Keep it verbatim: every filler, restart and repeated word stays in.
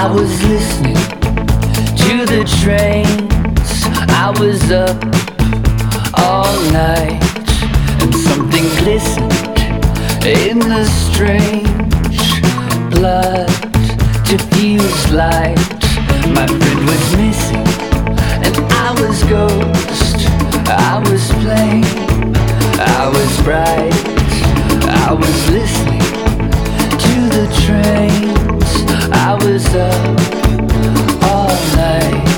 was listening to the trains. I was up all night, and something glistened in the strange blood diffused light. My friend was missing, and I was ghost. I was plain, I was bright. I was listening to the trains. I was up all night.